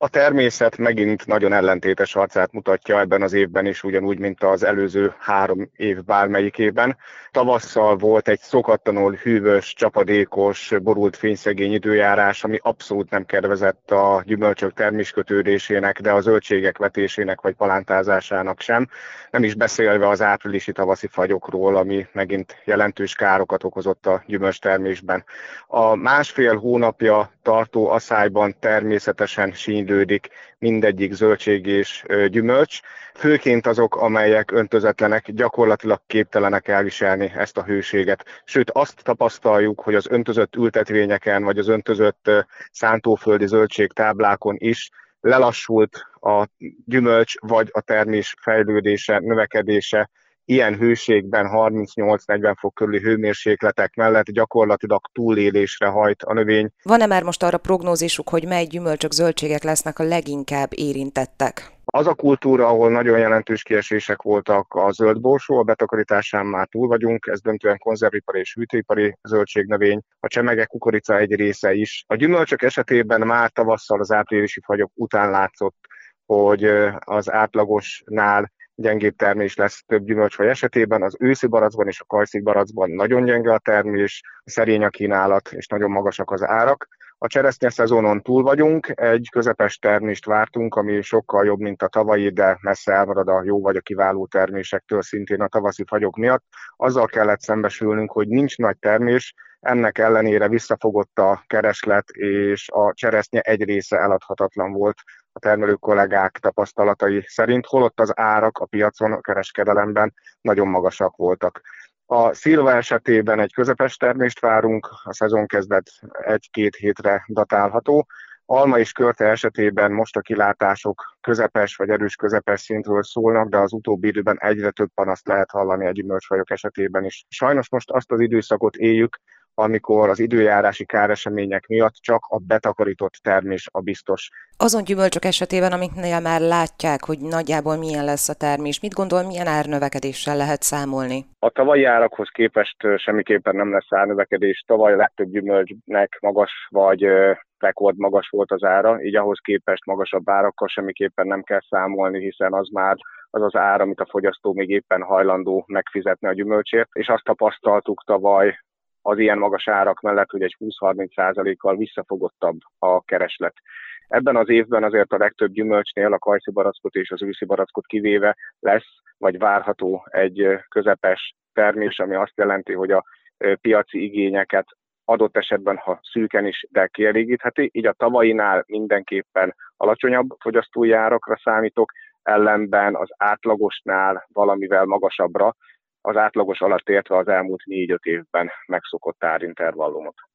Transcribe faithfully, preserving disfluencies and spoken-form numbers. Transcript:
A természet megint nagyon ellentétes arcát mutatja ebben az évben is, ugyanúgy, mint az előző három év bármelyikében. Tavasszal volt egy szokatlanul hűvös, csapadékos, borult fényszegény időjárás, ami abszolút nem kedvezett a gyümölcsök terméskötődésének, de a zöldségek vetésének vagy palántázásának sem. Nem is beszélve az áprilisi tavaszi fagyokról, ami megint jelentős károkat okozott a gyümölcstermésben. A másfél hónapja tartó aszályban természetesen sínylődik mindegyik zöldség és gyümölcs, főként azok, amelyek öntözetlenek, gyakorlatilag képtelenek elviselni ezt a hőséget. Sőt, azt tapasztaljuk, hogy az öntözött ültetvényeken, vagy az öntözött szántóföldi zöldségtáblákon is lelassult a gyümölcs vagy a termés fejlődése, növekedése, ilyen hőségben harmincnyolc-negyven fok körüli hőmérsékletek mellett gyakorlatilag túlélésre hajt a növény. Van-e már most arra prognózisuk, hogy mely gyümölcsök, zöldségek lesznek a leginkább érintettek? Az a kultúra, ahol nagyon jelentős kiesések voltak, a zöldborsó, a betakarításán már túl vagyunk, ez döntően konzervipari és hűtőipari zöldségnövény, a csemege, kukorica egy része is. A gyümölcsök esetében már tavasszal az áprilisi fagyok után látszott, hogy az átlagosnál gyengébb termés lesz több gyümölcsfaj esetében. Az őszi barackban és a kajszik barackban nagyon gyenge a termés, szerény a kínálat és nagyon magasak az árak. A cseresznye szezonon túl vagyunk, egy közepes termést vártunk, ami sokkal jobb, mint a tavalyi, de messze elmarad a jó vagy a kiváló termésektől, szintén a tavaszi fagyok miatt. Azzal kellett szembesülnünk, hogy nincs nagy termés, ennek ellenére visszafogott a kereslet, és a cseresznye egy része eladhatatlan volt a termelő kollégák tapasztalatai szerint, holott az árak a piacon, a kereskedelemben nagyon magasak voltak. A szilva esetében egy közepes termést várunk, a szezonkezdet egy-két hétre datálható. Alma és körte esetében most a kilátások közepes vagy erős közepes szintről szólnak, de az utóbbi időben egyre több panaszt lehet hallani a gyümölcsfajok esetében is. Sajnos most azt az időszakot éljük, amikor az időjárási káresemények miatt csak a betakarított termés a biztos. Azon gyümölcsök esetében, amiknél már látják, hogy nagyjából milyen lesz a termés, mit gondol, milyen árnövekedéssel lehet számolni? A tavalyi árakhoz képest semmiképpen nem lesz árnövekedés. Tavaly a legtöbb gyümölcsnek magas vagy rekord magas volt az ára, így ahhoz képest magasabb árakkal semmiképpen nem kell számolni, hiszen az már az az ár, amit a fogyasztó még éppen hajlandó megfizetni a gyümölcsért, és azt tapasztaltuk tavaly az ilyen magas árak mellett, hogy egy húsz-harminc százalékkal visszafogottabb a kereslet. Ebben az évben azért a legtöbb gyümölcsnél, a kajszi barackot és az őszi barackot kivéve lesz, vagy várható egy közepes termés, ami azt jelenti, hogy a piaci igényeket adott esetben, ha szűken is, de kielégítheti. Így a tavainál mindenképpen alacsonyabb fogyasztói árakra számítok, ellenben az átlagosnál valamivel magasabbra, az átlagos alatt értve az elmúlt négy-öt évben megszokott árintervallumot.